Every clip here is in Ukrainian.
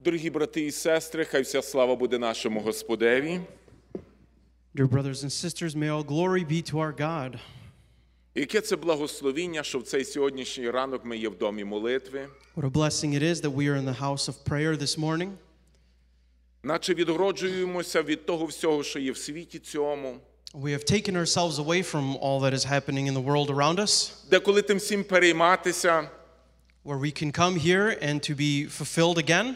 Дорогі брати і сестри, хай вся слава буде нашому Господеві. Dear brothers and sisters, may all glory be to our God. Яке це благословіння, що в цей сьогоднішній ранок ми є в домі молитви. What a blessing it is that we are in the house of prayer this morning. Наче відгороджуємося від того всього, що є в світі цьому. We have taken ourselves away from all that is happening in the world around us, Де коли тим всім перейматися, where we can come here and to be fulfilled again.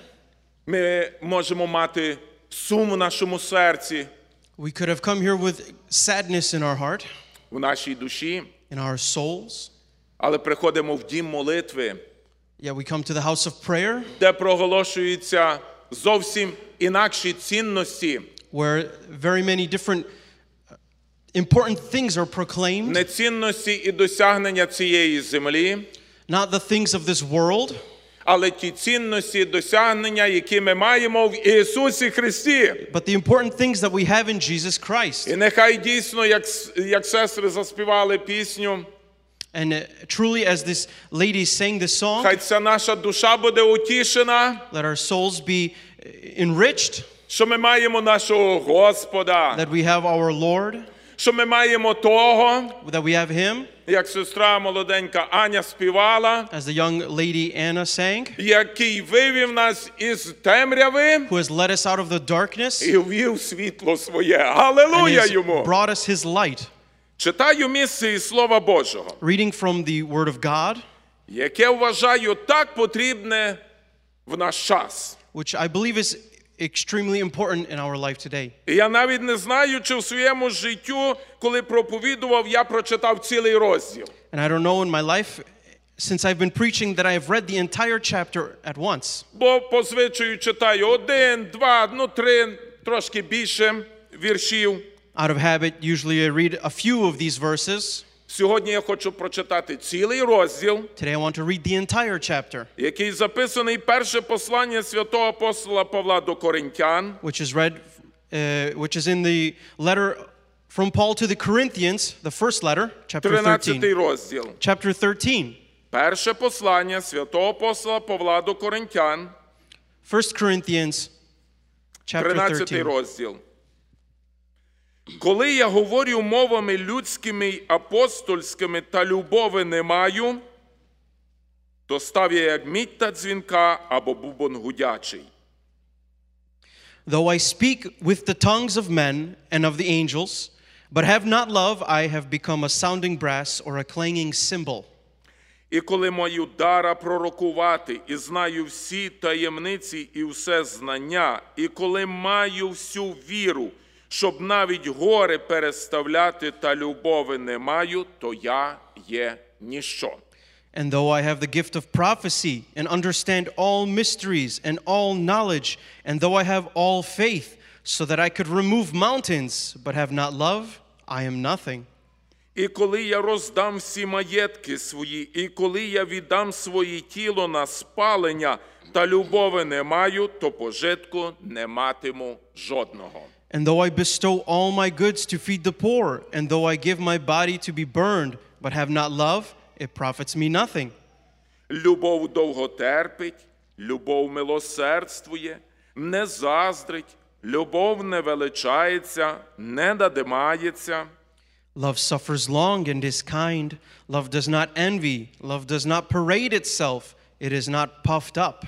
ми можемо мати сум у нашому серці, We could have come here with sadness in our heart, в нашій душі, in our souls. але приходимо в дім молитви, Yet we come to the house of prayer, де проголошуються зовсім інакші цінності. where very many different important things are proclaimed, Не цінності і досягнення цієї землі, not the things of this world, але ті цінності і досягнення, які ми маємо в Ісусі Христі. but the important things that we have in Jesus Christ. І нехай дійсно, як сестри заспівали пісню, And truly, as this lady sang this song, хай ця наша душа буде утішена, let our souls be enriched, що ми маємо нашого Господа, that we have our Lord, що ми маємо того, that we have Him, як сестра молоденька Аня співала, as the young lady Anna sang, який вивів нас із темряви who has led us out of the darkness і ввів світло своє. and Алелуя has йому! brought us His light. Читаю місце із Слова Божого, Reading from the Word of God, яке вважаю так потрібне в наш час. which I believe is extremely important in our life today. І я навіть не знаю, чи в своєму життю, коли проповідував, я прочитав цілий розділ. And I don't know in my life, since I've been preaching, that I have read the entire chapter at once. Бо по звичаю читаю 1, 2, 3, трошки більше віршів. Out of habit, usually I read a few of these verses. Сьогодні я хочу прочитати цілий розділ, Today I want to read the entire chapter, який записаний перше послання святого апостола Павла до Коринтян, which is in the letter from Paul to the Corinthians, the first letter, chapter 13 13. розділ. Chapter 13. Перше послання святого апостола Павла до Коринтян, 1 Corinthians, chapter 13 13. розділ. Коли я говорю мовами людськими й апостольськими та любови не маю, то став я як мідь та дзвінка або бубон гудячий. Though I speak with the tongues of men and of the angels, but have not love, I have become a sounding brass or a clanging cymbal. І коли маю дара пророкувати, і знаю всі таємниці і все знання, і коли маю всю віру, щоб навіть гори переставляти та любови не маю, то я є ніщо. And though I have the gift of prophecy and understand all mysteries and all knowledge, and though I have all faith, so that I could remove mountains, but have not love, I am nothing. І коли я роздам всі маєтки свої, і коли я віддам своє тіло на спалення, та любови не маю, то пожитку не матиму жодного. And though I bestow all my goods to feed the poor, and though I give my body to be burned, but have not love, it profits me nothing. Любов довго терпить, любов милосердствує, не заздрить, любов не величається, не надимається. Love suffers long and is kind. Love does not envy. Love does not parade itself. It is not puffed up.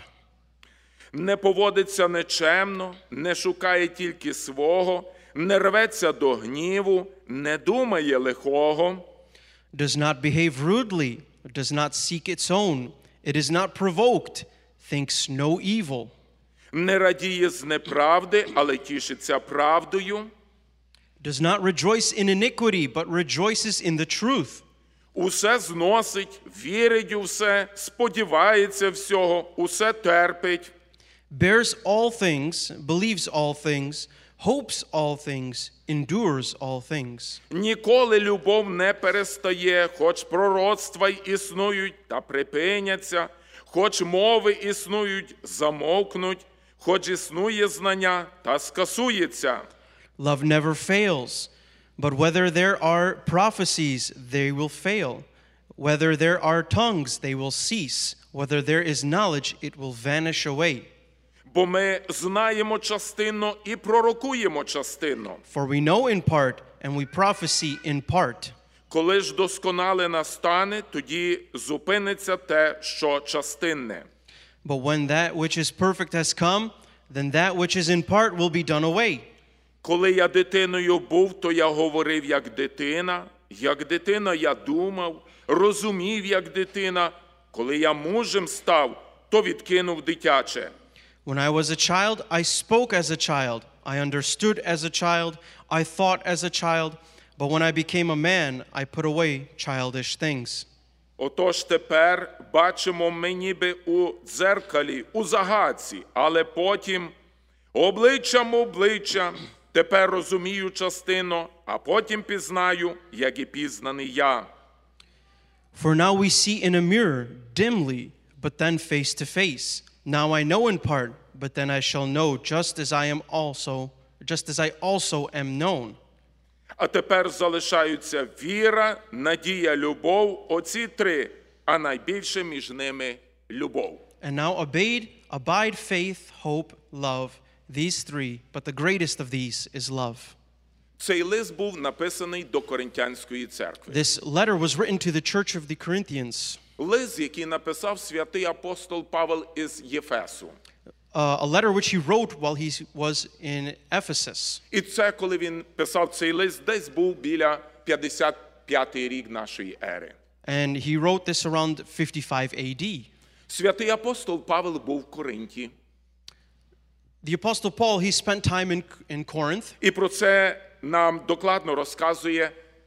Не поводиться нечемно, не шукає тільки свого, не рветься до гніву, не думає лихого. Does not behave rudely, does not seek its own. It is not provoked, thinks no evil. Не радіє з неправди, але тішиться правдою. Does not rejoice in iniquity, but rejoices in the truth. Усе зносить, вірить у все, сподівається всього, усе терпить. Bears all things, believes all things, hopes all things, endures all things. Ніколи любов не перестає, хоч пророцтва й існують та припиняться, хоч мови існують, замовкнуть, хоч існує знання та скасується. Love never fails, but whether there are prophecies, they will fail. Whether there are tongues, they will cease. Whether there is knowledge, it will vanish away. бо ми знаємо частинно і пророкуємо частинно. For we know in part, and we prophesy in part. Коли ж досконале настане, тоді зупиниться те, що частинне. But when that which is perfect has come, then that which is in part will be done away. Коли я дитиною був, то я говорив як дитина я думав, розумів як дитина. Коли я мужем став, то відкинув дитяче. When I was a child, I spoke as a child. I understood as a child. I thought as a child. But when I became a man, I put away childish things. Отож тепер бачимо ми ніби у дзеркалі, у загадці, але потім обличчям обличчя, тепер розумію частину, а потім пізнаю, як і пізнаний я. For now we see in a mirror, dimly, but then face to face. Now I know in part, but then I shall know just as I also am known. А тепер залишаються віра, надія, любов, оці три, а найбільше між ними любов. And now abide faith, hope, love, these three, but the greatest of these is love. Цей лист був написаний до Коринтянської церкви. This letter was written to the church of the Corinthians, Лист, який написав святий апостол Павел із Єфесу. a letter which he wrote while he was in Ephesus. І це, коли він писав цей лист, десь був біля 55-й рік нашої ери. And he wrote this around 55 AD. Святий апостол Павел був в Коринті. The Apostle Paul, he spent time in Corinth, І про це нам докладно розказує,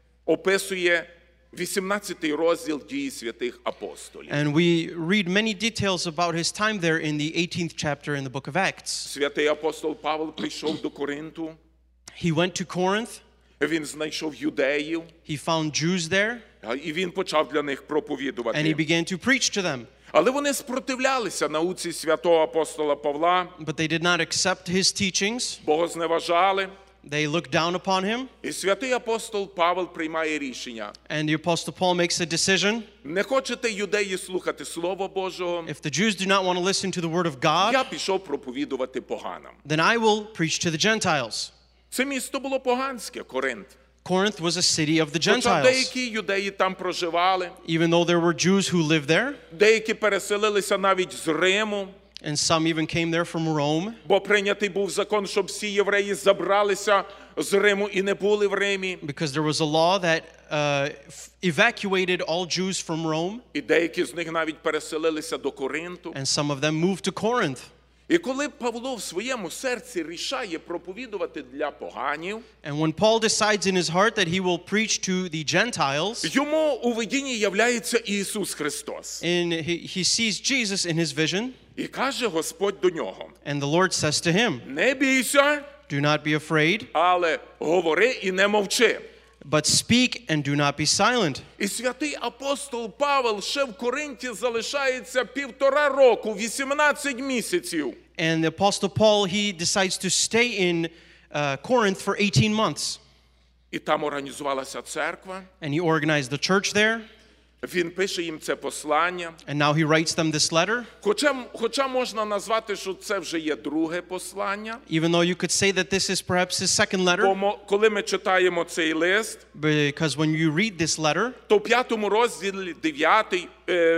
описує 18-й розділ Дії святих апостолів. and we read many details about his time there in the 18th chapter in the book of Acts. Святий апостол Павел прийшов до Коринту, He went to Corinth, він знайшов юдеїв, he found Jews there, і він почав для них and he проповідувати. began to preach to them. Але вони спротивлялися науці святого апостола Павла, But they did not accept his teachings. богозневажали. They looked down upon him, І святий апостол Павел приймає рішення. and the Apostle Paul makes a decision. Не хочете, юдеї, слухати Слово Божого? If the Jews do not want to listen to the word of God, Я пішов проповідувати поганам. then I will preach to the Gentiles. Це місто було поганське, Коринт. Corinth was a city of the Хоча Gentiles. деякі юдеї там проживали, Even though there were Jews who lived there, деякі переселилися навіть з Риму, and some even came there from Rome, бо прийнятий був закон, щоб всі євреї забралися з Риму і не були в Римі. because there was a law that evacuated all Jews from Rome, І деякі з них навіть переселилися до Коринту. and some of them moved to Corinth. І коли Павло в своєму серці рішає проповідувати для поганів, And when Paul decides in his heart that he will preach to the Gentiles, йому у видінні являється Ісус Христос. and he sees Jesus in his vision, І каже Господь до нього: and the Lord says to him, не бійся, "Do not be afraid, але говори і не мовчи. but speak and do not be silent." І святий апостол Павел ще в Коринті залишається 1,5 року, 18 місяців. And the Apostle Paul, he decides to stay in Corinth for 18 months. І там організувалася церква. And he organized the church there. Він пише їм це послання. And now he writes them this letter. Хоча можна назвати, що це вже є друге послання. Even though you could say that this is perhaps his second letter. Бо коли ми читаємо цей лист, Because when you read this letter, то в 5 розділі 9,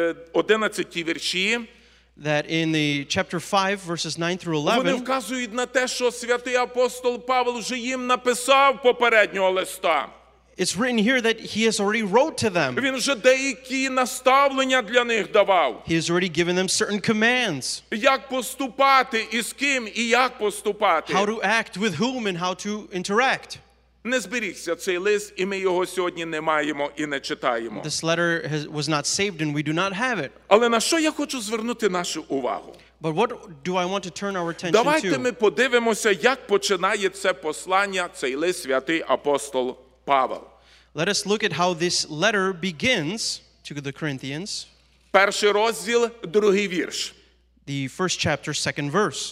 11 вірші, that in the chapter 5, verses 9 through вони 11, вказують на те, що святий апостол Павел вже їм написав попереднього листа. it's written here that he has already wrote to them. Він вже деякі наставлення для них давав. He has already given them certain commands. Як поступати, і з ким, і як поступати. How to act with whom and how to interact. Не зберігся цей лист, і ми його сьогодні не маємо і не читаємо. This letter was not saved and we do not have it. Але на що я хочу звернути нашу увагу? But what do I want to turn our attention Давайте to? ми подивимося, як починає це послання, цей лист святий апостол Павел. Let us look at how this letter begins to the Corinthians. 1 розділ, 2 вірш. The first chapter, second verse.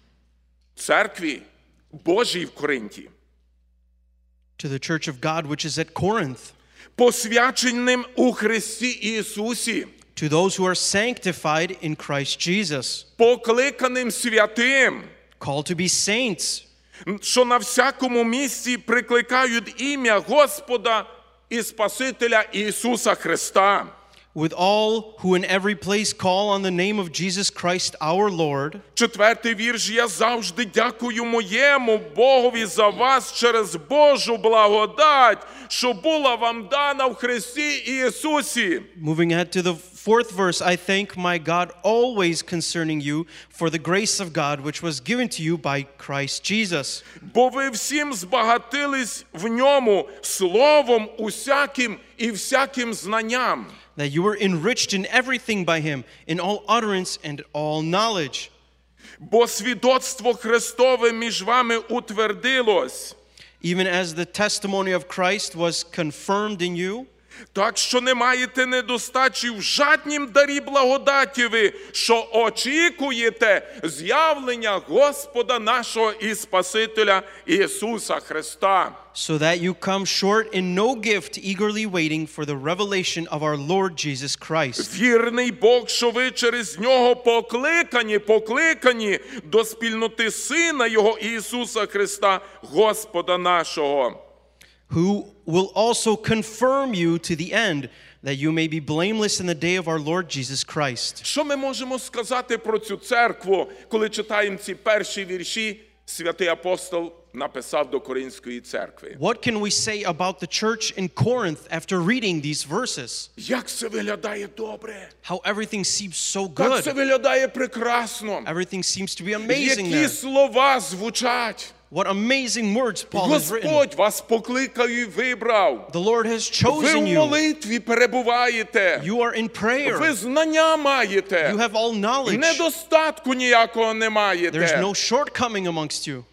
Церкві Божій в Коринті, To the church of God which is at Corinth, посвяченим у Христі Ісусі, to to those who are sanctified in Christ Jesus, покликаним святим, called to be saints, що на всякому місці прикликають ім'я Господа і Спасителя Ісуса Христа. with all who in every place call on the name of Jesus Christ our Lord. 4-й вірш. Я завжди дякую моєму Богові за вас через Божу благодать, що була вам дана в Христі Ісусі. Moving ahead to the 4th verse, I thank my God always concerning you for the grace of God which was given to you by Christ Jesus. Бо ви всім збагатились в ньому словом усяким і всяким знанням. That you were enriched in everything by him, in all utterance and all knowledge. Бо свідоцтво Христове між вами утвердилось. Even as the testimony of Christ was confirmed in you, Так що не маєте недостачі в жаднім дарі благодаті ви, що очікуєте з'явлення Господа нашого і Спасителя Ісуса Христа. so that you come short in no gift, eagerly waiting for the revelation of our Lord Jesus Christ. Вірний Бог, що ви через Нього покликані до спільноти Сина Його Ісуса Христа, Господа нашого. Who will also confirm you to the end, that you may be blameless in the day of our Lord Jesus Christ. Що ми можемо сказати про цю церкву, коли читаємо ці перші вірші, святий апостол написав до Коринської церкви? What can we say about the church in Corinth after reading these verses? Як це виглядає добре? How everything seems so Як це good. виглядає прекрасно? Everything seems to be amazing Які there. слова звучать? What amazing words Paul has written. Господь вас покликав і вибрав. The Lord has Ви chosen в you. молитві перебуваєте. You are in prayer. Ви знання маєте. You have all knowledge. Недостатку ніякого не There's маєте. no shortcoming amongst you.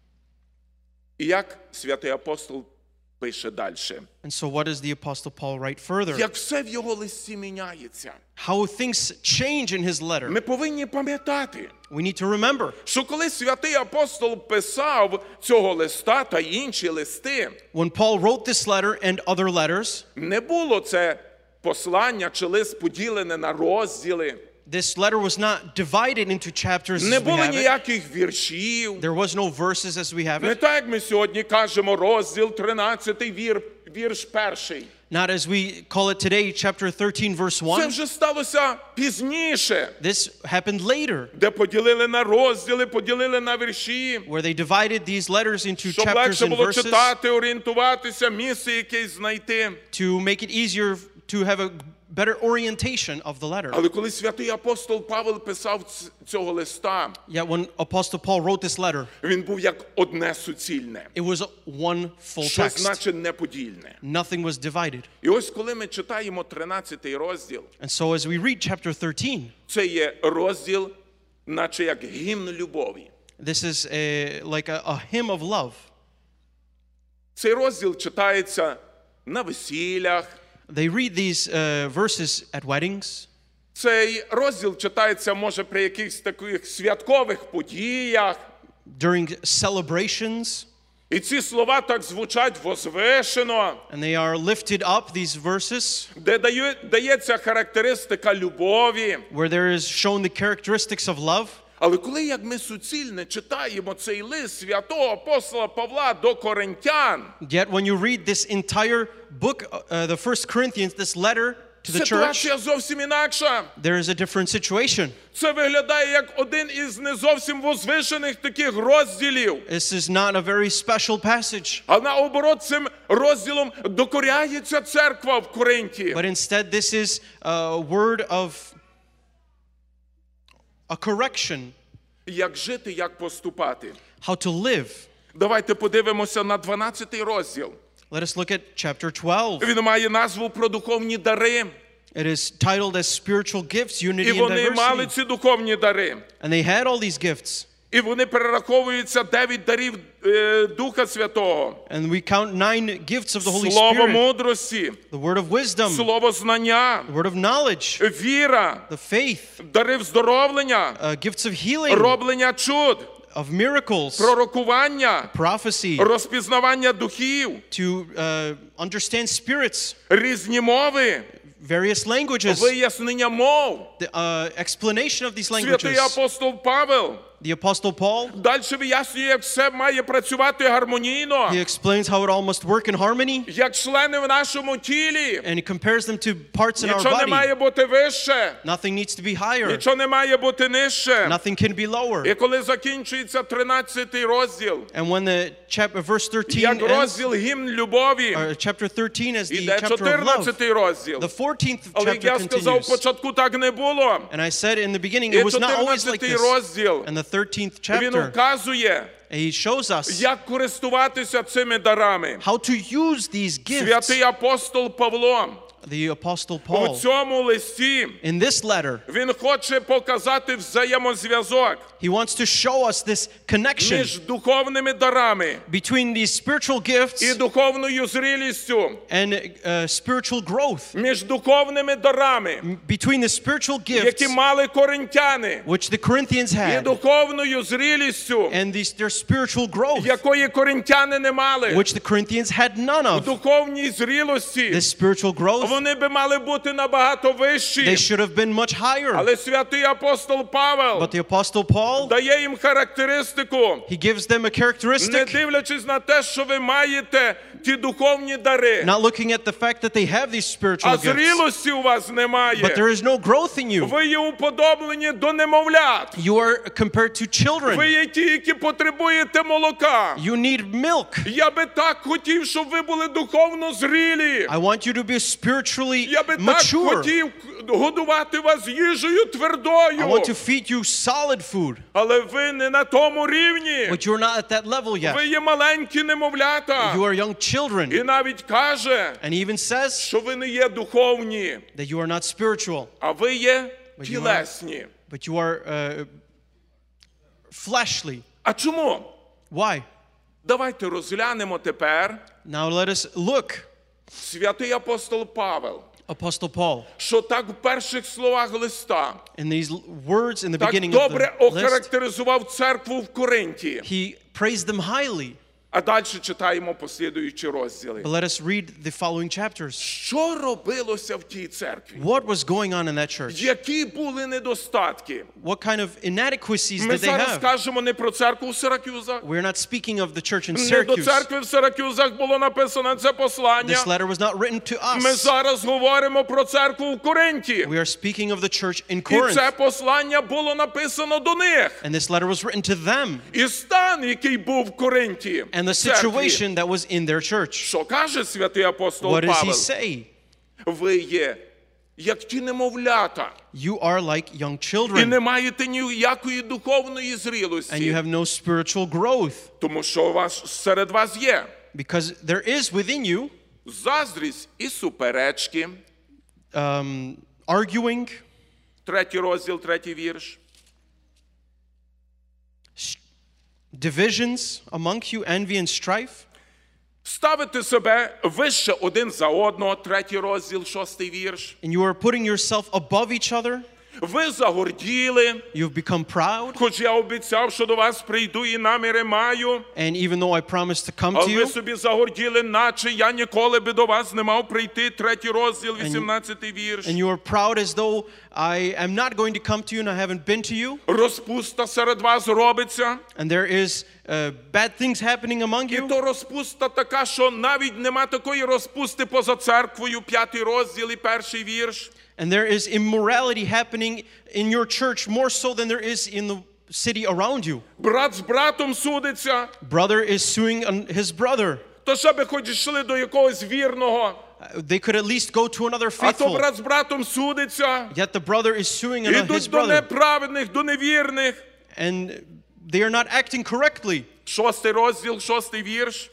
І як святий апостол пише далі? And so what does the Apostle Paul write further? Як все в його листі міняється. How things change in his letter. Ми повинні пам'ятати, We need to remember. що коли святий апостол писав цього листа та інші листи, When Paul wrote this letter and other letters, не було це послання чи лист поділене на розділи. this letter was not divided into chapters Не as we було have it. ніяких віршів. There was no verses as we have Не it. так, як ми сьогодні кажемо, розділ 13, вірш 1. Not as we call it today, chapter 13, verse Це 1. вже сталося пізніше, This happened later, де поділили на розділи, поділили на вірші, where they divided these letters into щоб chapters легше and було verses читати, орієнтуватися, місце якесь знайти. to make it easier to have a better orientation of the letter. Але коли святий апостол Павел писав цього листа, Yet when Apostle Paul wrote this letter, він був як одне суцільне. it was one full Що text. значить неподільне? Nothing was divided. І ось коли ми читаємо 13-й розділ, And so as we read chapter 13, це є розділ, наче як гімн любові. this is like a hymn of love. Цей розділ читається на весіллях. They read these verses at weddings. Цей розділ читається, може, при якихось таких святкових подіях. During celebrations, І ці слова так звучать возвишено, and they are lifted up, these verses, де дається характеристика любові. where there is shown the characteristics of love. Але коли, як ми суцільне читаємо цей лист святого апостола Павла до Коринтян, Yet when you read this entire book, the 1 Corinthians, this letter to the church, ситуація зовсім інакша. there is a different situation. Це виглядає як один із не зовсім возвишених таких розділів. This is not a very special passage, А наоборот, цим розділом докоряється церква в Коринті. but instead this is a word of a correction, Як жити, як поступати. how to live. Давайте подивимося на 12-й розділ. Let us look at chapter 12. Він має назву про духовні дари. It is titled as spiritual gifts, І unity and вони мали diversity. ці духовні дари. And they had all these gifts. І вони перераховуються 9 дарів Духа Святого. And we count 9 gifts of the Holy Слово Spirit. мудрості, The word of wisdom, слово знання, the word of knowledge, віра, the faith, дари вздоровлення, gifts of healing, роблення чуд, of miracles, пророкування, prophecy, розпізнавання духів, to understand spirits, різні мови, various languages, вияснення мов. the explanation of these Святий languages. апостол Павел The Apostle Paul, далі вияснює, як все має працювати гармонійно, he explains how it all must work in harmony, як члени в нашому тілі. and he compares them to parts in our Нічого не body. має бути вище, Nothing needs to be higher, нічого не має бути нижче. nothing can be lower. І коли закінчується 13 розділ, And when the verse 13 як ends, розділ гімн любові, or chapter 13 as the іде chapter of love, 14 розділ. the 14th Але як chapter я сказав, continues. початку так не було. And I said in the beginning, І it was not always like 14 this. розділ, And the 13th він chapter, вказує, he shows us як користуватися цими дарами. how to use these gifts. Святий апостол Павло The Apostle у Paul, цьому листі, in this letter, він хоче показати взаємозв'язок he wants to show us this connection між духовними дарами between these spiritual і gifts духовною зрілістю, and spiritual growth, між духовними дарами, between the spiritual gifts які мали коринтяни, which the Corinthians і had духовною зрілістю, and their spiritual growth, якої коринтяни не мали. which the Corinthians had none В of. духовній зрілості This spiritual growth, вони би мали бути набагато they вищі. should have been much higher. Але святий апостол Павел But the Apostle Paul, дає їм характеристику, he gives them a не characteristic, дивлячись на те, що ви маєте ті духовні дари, not looking at the fact that they have these spiritual а gifts, зрілості у вас but немає. there is no growth in you. Ви є уподоблені до немовлят. You are compared to children. Ви є ті, які потребуєте молока. You need milk. Я би так хотів, щоб ви були духовно зрілі. I want you to be spiritually Я би так mature. хотів годувати вас їжею I твердою. want to feed you solid food. Але ви не на тому рівні. But you're not at that level yet. Ви є маленькі немовлята. You are young children. І навіть каже, And he even says що ви не є духовні, that you are not spiritual, а ви є you тілесні. but you are fleshly. А чому? Why? Давайте розглянемо тепер Now let us look. святий апостол Павел, Apostle Paul, що так в перших словах листа in these words in the так beginning of добре the list, охарактеризував церкву в Коринті. he praised them highly. А далі читаємо послідуючі розділи. But let us read the following chapters. Що робилося в тій церкві? What was going on in that church? Які були недостатки? What kind of inadequacies Ми did they зараз have? скажемо не про церкву в Сиракюзах. We're not speaking of the church in Не до Syracuse. церкви в Сиракюзах було написано це послання. This letter was not written to Ми us. зараз говоримо про церкву в Коринті. We are speaking of the church in І Corinth. це послання було написано до них. And this letter was written to them І стан, який був в Коринті. and the в церкві. situation that was in their church. Що каже святий апостол What does he Павел? say? Ви є як ті немовлята. You are like young І children, не маєте ніякої духовної and you зрілості. have no spiritual growth, Тому що серед вас є because there is within you заздрість і суперечки. arguing, 3 розділ, 3 вірш. divisions among you, envy and strife, Ставите себе вище один за одного, 3 розділ, 6 вірш. and you are putting yourself above each other. Ви загорділи, You've become proud, хоч я обіцяв, що до вас прийду і наміри маю. and even though I promised to come А to ви you, собі загорділи, наче я ніколи би до вас не мав прийти. 3 розділ, 18 вірш. and you are proud as though I am not going to come to you and I haven't been to you, Розпуста серед вас робиться. and there is bad things happening among І you. то розпуста така, що навіть нема такої розпусти поза церквою. 5 розділ і 1 вірш. And there is immorality happening in your church more so than there is in the city around you. Брат з братом судиться. Brother is suing his brother. То ще би хоч йшли до якогось вірного. They could at least go to another А то faithful. брат з братом судиться. Yet the brother is suing his Ідуть до brother. неправедних, до невірних. And they are not acting correctly. 6 розділ, 6 вірш.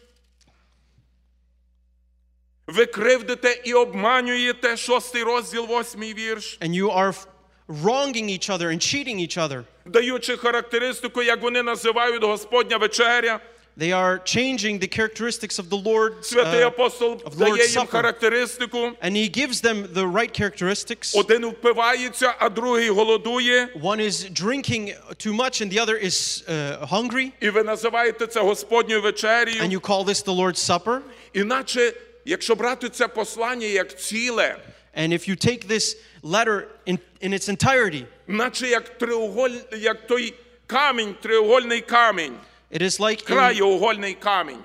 Ви кривдите і обманюєте. 6 розділ, 8 вірш. And you are wronging each other and cheating each other. Даючи характеристику, як вони називають Господня вечеря. They are changing the characteristics of the Lord, Святий апостол of Lord's дає їм Supper. характеристику. And he gives them the right characteristics. Один впивається, а другий голодує. One is drinking too much and the other is hungry. І ви називаєте це Господньою вечерею. And you call this the Lord's Supper. Іначе, якщо брати це послання як ціле, And if you take this letter in its entirety, наче як той камінь, треугольний камінь, it is like краєугольний камінь.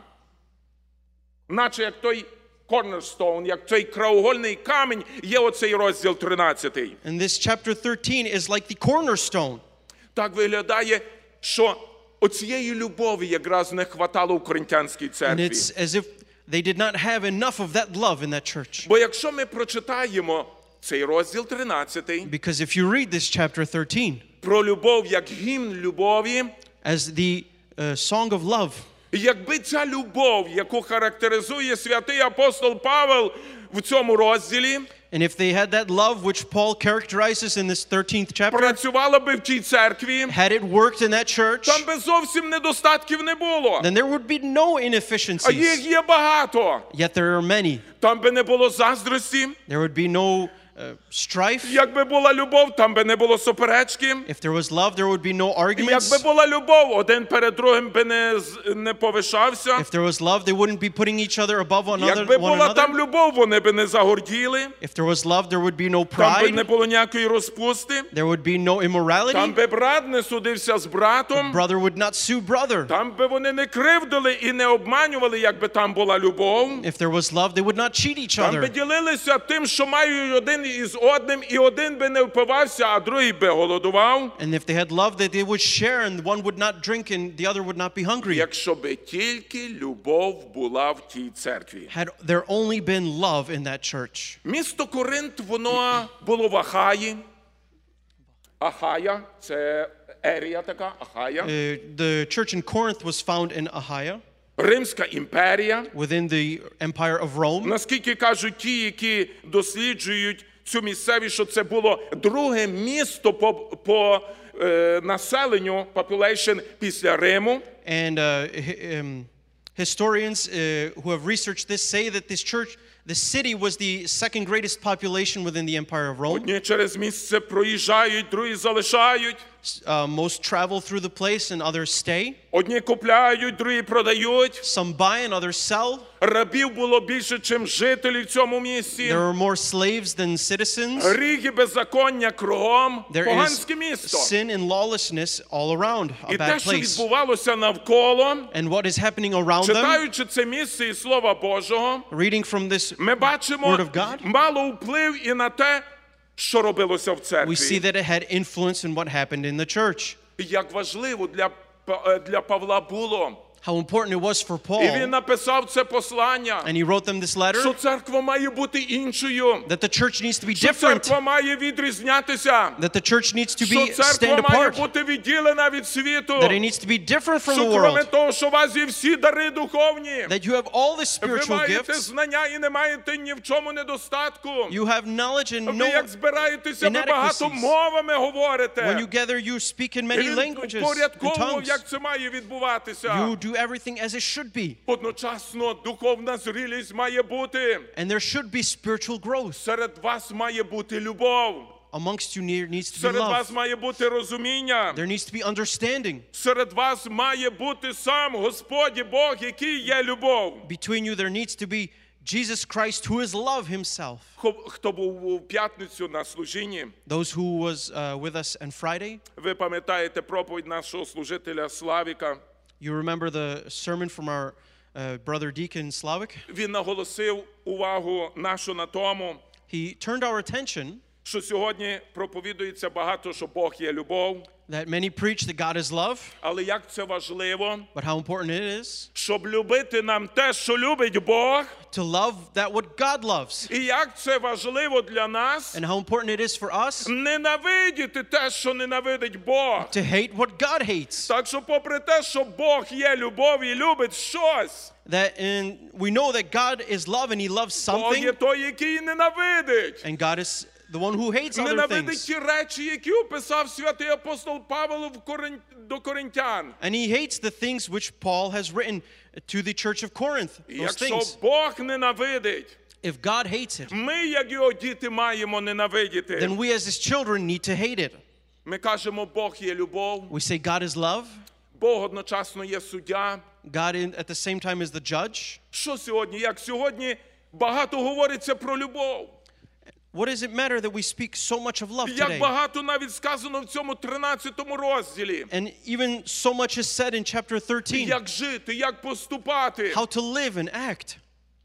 Наче як той cornerstone, як цей краєугольний камінь, є оцей розділ 13. and this chapter 13 is like the cornerstone. Так виглядає, що оцієї любові якраз не хватало у Коринтянській And церкві. it's as if they did not have enough of that love in that church. Бо якщо ми прочитаємо цей розділ 13 Because if you read this chapter 13 про любов як гімн любові, as the song of love, якби ця любов, яку характеризує святий апостол Павел в цьому розділі, and if they had that love which Paul characterizes in this 13th chapter, працювала би в тій церкві, had it worked in that church, там би зовсім недостатків не було. then there would be no А їх inefficiencies. є багато. Yet there are many. Там би не було заздрості. There would be no strife. Якби була любов, там би не було суперечки. If there was love, there would be no Якби arguments. була любов, один перед другим би не повишався. If there was love, they wouldn't be putting each other above one Якби була там another. любов, вони би не загорділи. If there was love, there would be no Там би не pride. було ніякої розпусти. There would be no Там immorality. би брат не судився з братом. Brother would not sue brother. Там би вони не кривдили і не обманювали, якби там була любов. If there was love, they would not cheat each Там би other. ділилися тим, що мають один із одним, і один би не впивався, а другий би голодував. And if they had love, that they would share, and one would not drink and the other would not be hungry. Якщо би тільки любов була в тій церкві. Had there only been love in that church. Місто Коринт, воно було в Ахаї. Ахая – це ерія така, Ахая. The church in Corinth was found in Achaia, Римська імперія. within the empire of Rome. Наскільки кажуть ті, які досліджують цю місцевість, що це було друге місто по населенню, population, після Риму. And historians who have researched this say that this church, the city, was the second greatest population within the empire of Rome. Одні через місце проїжджають, другі залишають. Most travel through the place and others stay. Одні купляють, другі продають. Some buy and others sell. Рабів було більше, чим жителів в цьому місці. There are more slaves than citizens. Гріх і беззаконня кругом. There is Поганське місто. sin and lawlessness all around, a І те, bad що place. відбувалося навколо, And what is happening around them, читаючи це місце із Слова Божого, reading from this ми бачимо, Word of God, мало вплив і на те, що робилося в we see церкві. that it had influence in what happened in the church. І як важливо для Павла було. How important it was for І він Paul, написав це послання, and he wrote them this letter, що церква має бути іншою, that the church needs to be що different, церква має відрізнятися, that the church needs to що be церква stand має apart, бути відділена від світу, that it needs to be different from що the кроме world, того, що у вас є всі дари духовні, that you have all the ви spiritual маєте gifts, знання і не маєте ні в чому недостатку. you have knowledge and Ви як no, збираєтеся, ви багато inadequacies. мовами when говорите. you gather, you speak in І many він languages and упорядковував, tongues. як це має відбуватися. You do everything as it should be, Одночасно духовна зрілість має бути. and there should be spiritual growth. Серед вас має бути любов. Amongst you needs to be Серед вас love. має бути розуміння. There needs to be understanding. Серед вас має бути сам Господь і Бог, який є любов. Between you, there needs to be Jesus Christ, who is love himself. Хто був у п'ятницю на служінні, Those who was with us on Friday, ви пам'ятаєте проповідь нашого служителя Славіка. you remember the sermon from our brother Deacon Slavik. Він наголосив увагу нашу на тому, He turned our attention що сьогодні проповідується багато, що Бог є любов. that many preach that God is love, Але як це важливо, but how important it is щоб любити нам те, що любить Бог, to love that what God loves, і як це важливо для нас, and how important it is for us ненавидіти те, що ненавидить Бог. to hate what God hates. Так що попри те, що Бог є любов і любить щось, That we know that God is love and he loves Бог є something, той, який ненавидить. and God is the one who hates other Ненавидить things. ті речі, які описав святий апостол Павел до Коринтян. And he hates the things which Paul has written to the church of Corinth. І Those якщо things. Бог ненавидить, If God hates it, ми, як його діти, маємо ненавидіти. then we as his children need to hate it. Ми кажемо, Бог є любов, We say God is love. Бог одночасно є суддя. God at the same time is the judge. Що сьогодні? Як сьогодні багато говориться про любов. What does it matter that we speak so much of love Як today? багато навіть сказано в цьому 13 розділі. And even so much is said in chapter 13, Як жити, як поступати. how to live and act.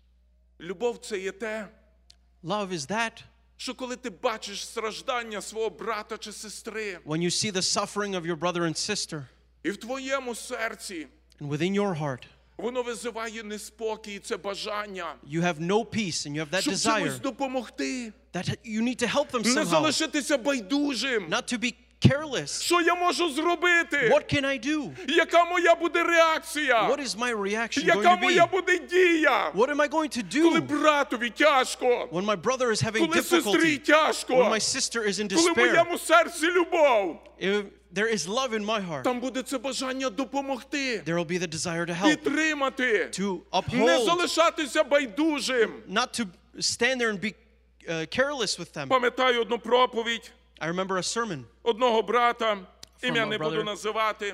Любов – це є те, Love is that що коли ти бачиш страждання свого брата чи сестри, when you see the suffering of your brother and sister, і в твоєму серці and within your heart, воно визиває неспокій, це бажання, you have no peace and you have that щоб desire чомусь допомогти, that you need to help them не somehow, залишитися байдужим. not to be careless. Що я можу зробити? What can I do? Яка моя буде реакція? What is my reaction going Яка to be? моя буде дія? What am I going to Коли do братові тяжко, when my brother is having коли сестрі difficulty, when тяжко, my sister is in коли в despair? моєму серці любов, If there is love in my heart, там буде це бажання допомогти, there will be the desire to help, підтримати, to не uphold, залишатися байдужим. not to stand there and be careless with them. Пам'ятаю одну проповідь I remember a sermon одного брата, ім'я a не буду brother. називати,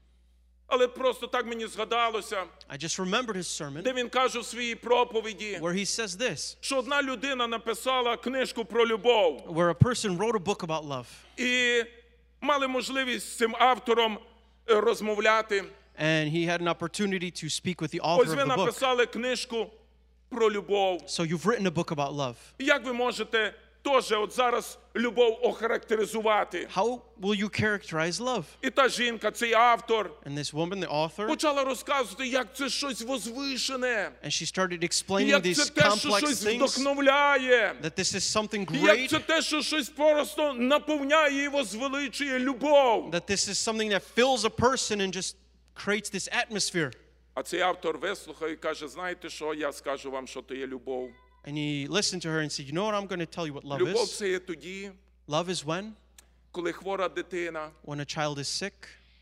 але просто так мені згадалося, I just remembered his sermon де він каже в своїй проповіді, where he says this, що одна людина написала книжку про любов. where a person wrote a book about love, І мали можливість з цим автором розмовляти. and he had an opportunity to speak with the author Ось of ви the book. написали книжку про любов. So you've written a book about love. Як ви можете теж от зараз любов охарактеризувати? How will you characterize love? І та жінка, цей автор, And this woman, the author, почала розказувати, як це щось возвишене, and she started explaining як these це те, що complex щось things, вдохновляє, that this is something як це great, те, що щось просто наповняє і возвеличує любов. that this is something that fills a person and just creates this atmosphere. А цей автор вислухав і каже, знаєте що, я скажу вам, що то є любов. And he listened to her and said, you know what, I'm going to tell you what love Любов is. це є тоді, Love is коли хвора дитина, when a child is sick,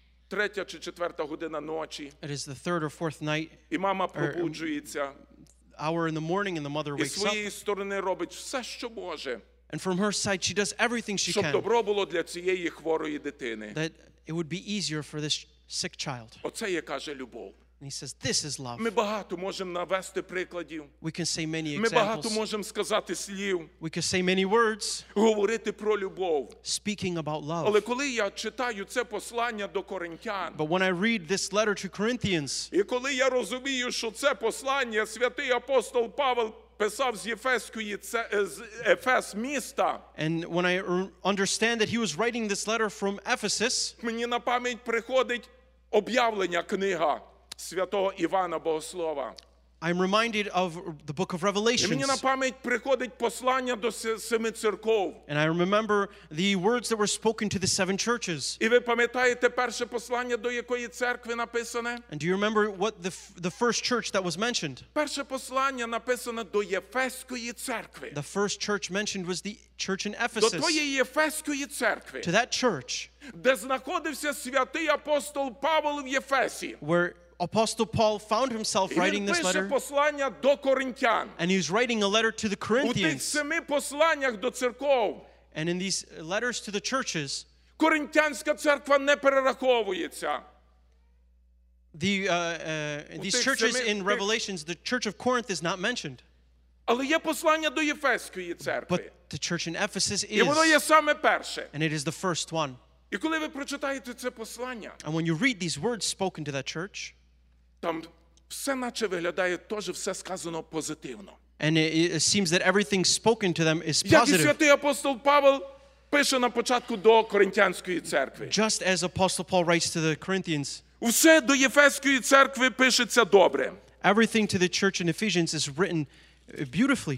3 чи 4 година ночі, it is the third or fourth night, і мама пробуджується, hour in the morning, and the mother і wakes з up. своєї сторони робить все, що може, And from her side, she does everything she щоб can, добро було для цієї хворої дитини. that it would be easier for this sick child. Оце є, каже, любов. And he says, this is love. Ми багато можемо навести прикладів, We can say many ми багато examples. можемо сказати слів, We can say many words говорити про любов. speaking about Але love. коли я читаю це послання до коринтян, But when I read this letter to Corinthians, і коли я розумію, що це послання святий апостол Павел писав з Єфеської, з Ефес міста, and when I understand that he was writing this letter from Ephesus, мені на пам'ять приходить об'явлення книга святого Івана Богослова. I'm reminded of the book of І мені на Revelations. пам'ять приходить послання до 7 церков. And I remember the words that were spoken to the 7 churches. І ви пам'ятаєте перше послання до якої церкви написане? And do you remember what the first church that was mentioned? Перше послання написане до Єфеської церкви. The first church mentioned was the church in До Ephesus. тої Єфеської церкви, To that church де знаходився святий апостол Павел в Єфесі. where Apostle Paul found himself І writing він this пише letter, послання до коринтян. and he was writing a letter to the У тих Corinthians. 7 посланнях до церков And in these letters to the churches, коринтянська церква не перераховується. these тих churches семи- in Revelations, the church of Corinth is not mentioned, Але є послання до Єфеської церкви. but the church in Ephesus І воно є is, саме перше. and it is the first one. І коли ви прочитаєте це послання, And when you read these words spoken to that church, там все наче виглядає теж все сказано позитивно. and it seems that everything spoken to them is Як і positive, святий апостол Павел пише на початку до Коринтянської церкви. just as Apostle Paul writes to the Corinthians. Все до Єфеської церкви пишеться добре. Everything to the church in Ephesians is written beautifully.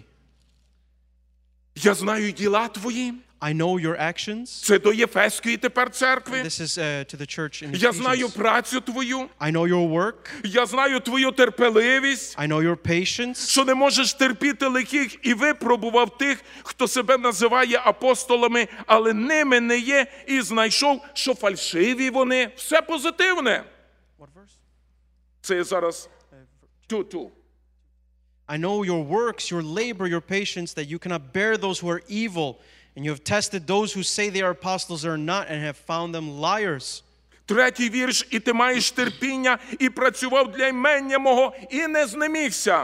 Я знаю діла твої. I know your actions. Це до Єфеської тепер церкви. This is to the church in Я знаю Ephesians. працю твою. I know your work. Я знаю твою терпеливість, I know your patience. що не можеш терпіти лихих, і випробував тих, хто себе називає апостолами, але ними не є, і знайшов, що фальшиві вони. Все позитивне. What verse? Це є зараз ту. I know your works, your labor, your patience, that you cannot bear those who are evil, and you have tested those who say they are apostles or not, and have found them liars. 3 вірш. І ти маєш терпіння, і працював для імення мого, і не знемігся.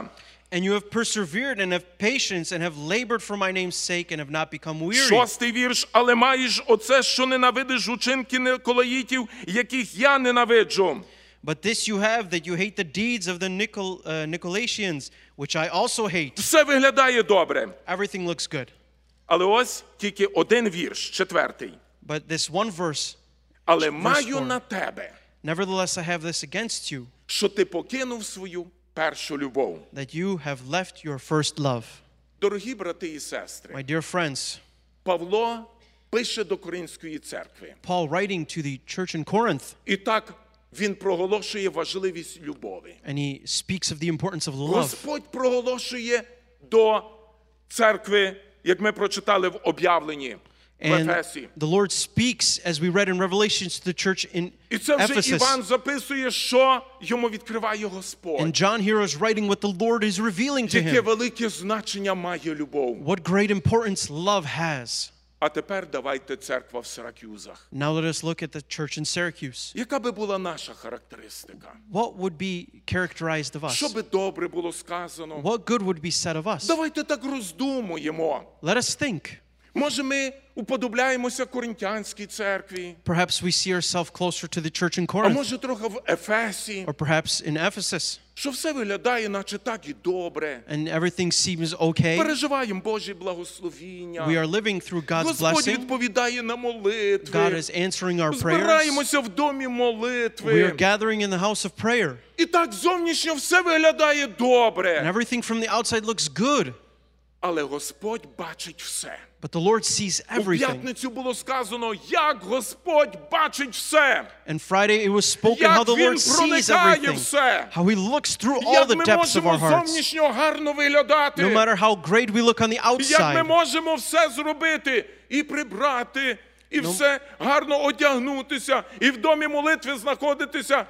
And you have persevered and have patience and have labored for my name's sake and have not become weary. 6-й вірш. Але маєш оце, що ненавидиш учинки Николаїтів, яких я ненавиджу. But this you have, that you hate the deeds of the Nicolaitans, which I also hate. Все виглядає добре. Everything looks good. Але ось тільки один вірш, 4-й. But this one verse, Але verse маю 4. на тебе, nevertheless I have this against you, що ти покинув свою першу любов. that you have left your first love. Дорогі брати і сестри, My dear friends, Павло пише до Коринської церкви. Paul writing to the church in Corinth, І так він проголошує важливість любові. and he speaks of the importance of love. Господь проголошує до церкви, як ми прочитали в об'явленні в And Ефесі. the Lord speaks, as we read in Revelations, to the church in І це вже Ephesus. Іван записує, що йому відкриває And Господь. John here is writing what the Lord is revealing to Яке him. велике значення має любов. What great importance love has. А тепер давайте церква в Сиракюзах. Now let us look at the church in Syracuse. Яка би була наша характеристика? What would be characterized of Що us? би добре було сказано? What good would be said of us? Давайте так роздумуємо. Let us think. Може, ми уподобляємося Коринтянській церкві, Perhaps we see ourselves closer to the church in а Corinth, може трохи в Ефесі, or perhaps in Ephesus, що все виглядає, наче так і добре. and everything seems okay. Переживаємо Божі благословіння. We are living through God's Господь blessing. відповідає на God молитви. is answering our prayers. Збираємося в домі We are молитви. gathering in the house of prayer, І так зовнішньо все виглядає and добре. everything from the outside looks good. Але Господь бачить все. But the Lord sees У everything. п'ятницю було сказано, як Господь бачить все. And Friday it was spoken Як how the Він Lord sees проникає everything, все. how He looks through all Як the ми depths of можемо our hearts. зовнішньо гарно виглядати. No matter how great we look on the Як ми outside, можемо все зробити і прибрати, і все гарно одягнутися, і в домі молитви знаходитися.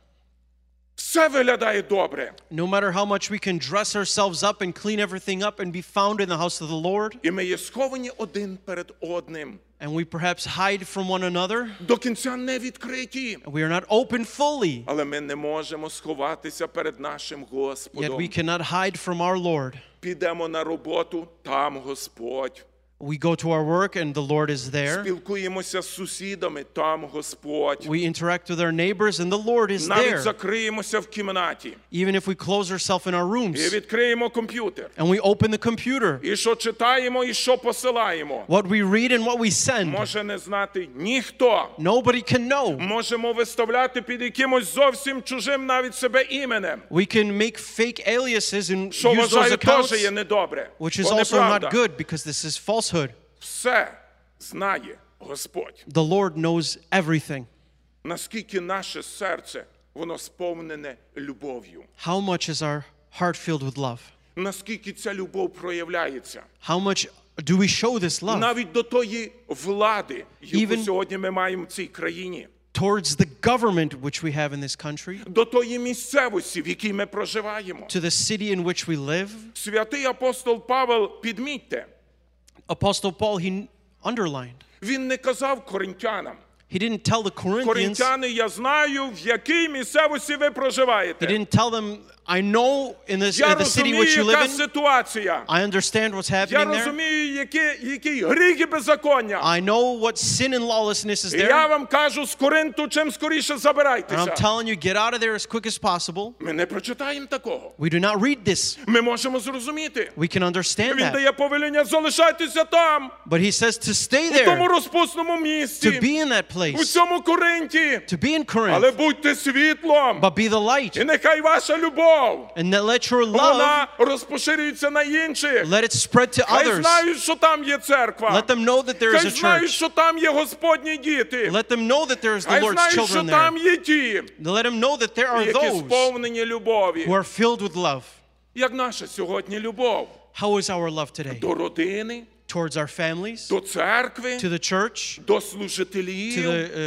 Все виглядає добре. no matter how much we can dress ourselves up and clean everything up and be found in the house of the Lord, І ми є сховані один перед одним. and we perhaps hide from one another, До кінця не відкриті. and we are not open fully, Але ми не можемо сховатися перед нашим yet Господом. we cannot hide from our Lord. Підемо на роботу, там Господь. We go to our work and the Lord is there. Спілкуємося з сусідами, там Господь. We interact with our neighbors and the Lord is Навіть there. закриємося в кімнаті. Even if we close ourselves in our І rooms відкриємо комп'ютер. and we open the computer, І що читаємо, і що посилаємо. what we read and what we send, Може не знати ніхто. nobody can know. Можемо виставляти під якимось зовсім чужим навіть себе іменем. We can make fake aliases and Що use those вважаю теж є accounts, недобре. which is Бо also неправда. not good because this is falsehood. Все знає Господь. The Lord knows everything. Наскільки наше серце, воно сповнене любов'ю. How much is our heart filled with love? Наскільки ця любов проявляється. How much do we show this love Навіть до тої влади, яку Even- сьогодні ми маємо в цій країні. towards the government which we have in this country, До тої місцевості, в якій ми проживаємо. to the city in which we live? Святий апостол Павел, підмітьте, Apostle Paul, he underlined. він не казав коринтянам. He didn't tell the Corinthians, Коринтяни, я знаю, в якій місцевості ви he проживаєте. didn't tell them, I know in the Я city розумію, which you яка live in, ситуація. I understand what's Я happening there. розумію, який гріх і беззаконня. I know what sin and lawlessness is І я there. вам кажу, з Коринту чим скоріше And I'm забирайтеся. telling you, get out of there as quick as possible. Ми не прочитаємо такого. We do not read this. Ми можемо зрозуміти. We can understand Він that. дає повеління, залишайтеся там, But he says to stay у тому there, розпусному to місці, be in that у place, цьому Коринті. to be in Але Corinth, будьте світлом. but be the light. І нехай ваша любов, And let your love, вона розпоширюється на інших. let it spread to Хай others. знають, що там є церква. Let them know that there is Хай a знають, church. що там є Господні діти. Let them know that there is the Хай Lord's знають, що children there. там є ті, Let them know that there are які those сповнені любові. who are filled with love. Як наша сьогодні любов? How is our love today? До родини, Towards our families, до церкви, to the church, до to служителів, the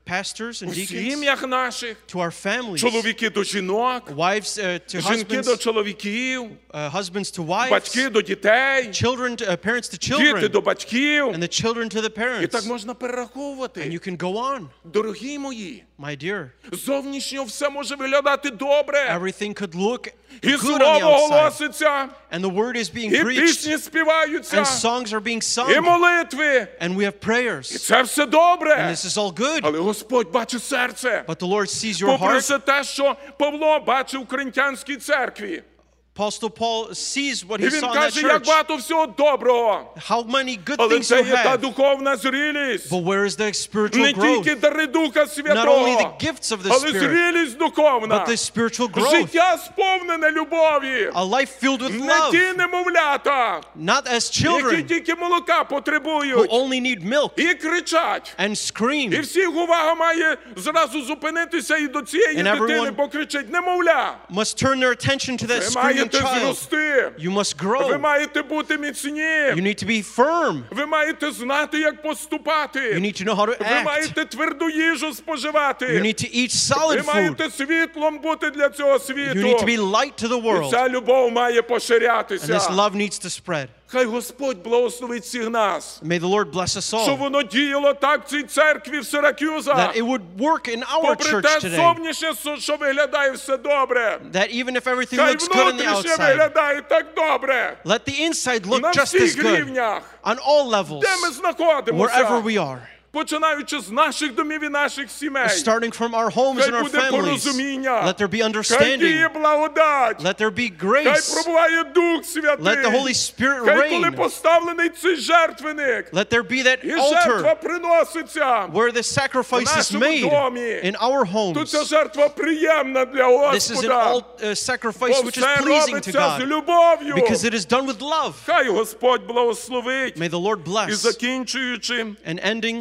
pastors and в deacons, сім'ях наших, to our families, чоловіки до жінок, wives to жінки до husbands, чоловіків, husbands to wives, батьки до дітей, children to, parents to діти children, до батьків. and the children to the І так parents. можна And перераховувати. you can go on, Дорогі мої, my dear. зовнішньо все може виглядати добре. Everything could look І good on the слово outside. голоситься, And the word is being і preached, пісні співаються, and songs are being і sung, молитви. and we have І prayers. це все And добре. this is all good. Але Господь бачить серце. But the Lord sees your Попри heart. все те, що Павло бачив в Коринтянській церкві. Apostle Paul sees what І he він saw in that каже, як church. багато всього доброго. How many good Але things це you є та have. духовна зрілість. But where is the spiritual Не growth? тільки дари Духа Not only the Святого, gifts of the але Spirit, зрілість духовна. but the spiritual growth. Життя сповнене любові. A life filled with Не love. ті немовлята, Not as які children тільки молока who потребують. only need milk І кричать. and І scream. всіх увага має зразу зупинитися і до цієї And дитини, everyone бо кричить немовля. Must turn their attention to that Ви screaming маєте child. зрости. You must Ви grow. маєте бути міцні. You need to be firm. Ви маєте знати, як You поступати. need to know how to Ви act. маєте тверду їжу You споживати. need to eat Ви solid food. маєте світлом бути для цього You need to be світу. light to the І world. ця любов має And this поширятися. love needs to spread. Хай Господь благословить всіх нас. May the Lord bless us Щоб all. воно діяло так в цій церкві в Сиракюза. That it would work in our Попри church те today. зовнішнє, що виглядає все добре. That even if everything Хай looks good on the внутрішнє outside, виглядає так добре. let the inside look На just as всіх good рівнях. on all levels, Де ми знаходимося? wherever we are. Починаючи з наших домів і наших сімей. Starting from our homes Хай and our буде families, порозуміння. let there be Хай understanding, діє благодать. let there be Хай grace, пробуває Дух Святий. let the Holy Spirit Хай коли reign, поставлений цей жертвенник, let there be that і жертва altar приноситься, where the sacrifice is нашому made домі, in our то homes. ця жертва приємна для This is an Господа. sacrifice Бо which is все pleasing to робиться з God любов'ю. because it is done with love. Хай Господь благословить. May the Lord І bless. закінчуючи, And ending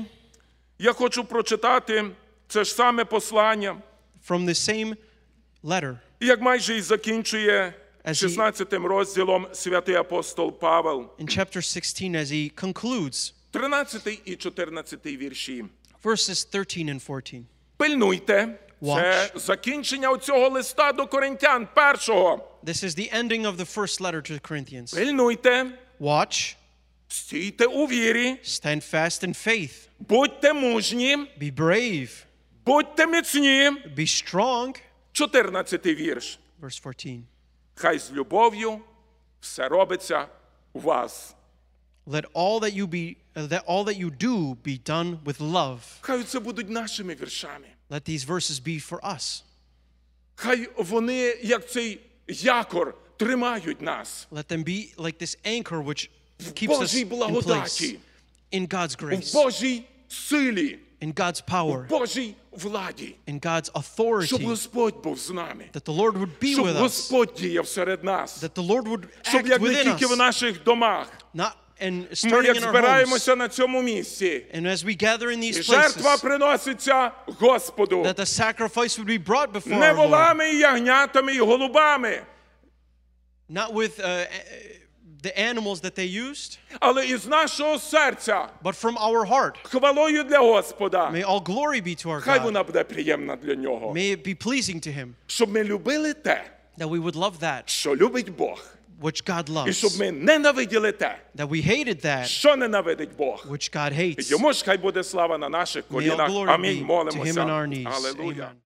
я хочу прочитати це ж саме послання, from the same letter, як майже і закінчує As he- 16 розділом святий апостол Павел. in chapter 16 as he concludes 13 і 14 вірші. verses 13 and 14. Пильнуйте. Це Watch. закінчення оцього листа до Коринтян першого. This is the ending of the first letter to the Corinthians. Пильнуйте. Watch, Стійте у вірі. stand fast in faith, Будьте мужні. be brave, Будьте міцні. be strong. 14 вірш. Verse 14. Хай з любов'ю все робиться у вас. Let all that you do be done with love. Хай це будуть нашими віршами. Let these verses be for us. Хай вони, як цей якор, тримають нас. Let them be like this anchor which keeps us Божій in place. благодаті. In God's В grace, Божій силі. in God's В power, Божій владі. in God's Щоб authority. Господь був з нами. That the Lord would be Щоб with us. Господь діяв серед нас. That the Lord would Щоб act як не within тільки в us. наших домах, Not and ми starting як in our homes. збираємося на цьому місці, And as we gather in і these жертва places, приноситься Господу. that the sacrifice would be brought before Не our Lord. волами, і ягнятами, і голубами, Not with the animals that they used, але із нашого серця, but from our heart. хвалою для Господа. May all glory be to our Хай God. вона буде приємна для Нього. May it be pleasing to Him. Щоб ми любили те, That we would love that що любить Бог. which God І loves. щоб ми ненавиділи те, That we hated that що ненавидить Бог. which God hates. Йому ж хай буде слава на наших May all колінах. glory Амінь. be to Him Молимося. on our knees. Алілуя. Amen.